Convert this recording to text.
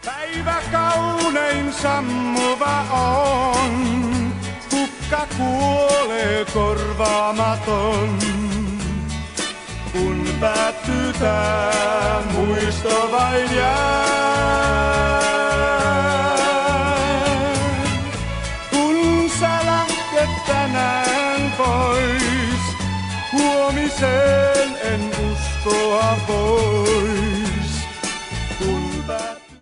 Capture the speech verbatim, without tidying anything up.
Päivä kaunein sammuva on, kukka kuolee korvaamaton. Kun päättyy tää, muisto vain jää. Kun sä lähdet tänään pois, huomiseen en uskoa vois. Kun päät-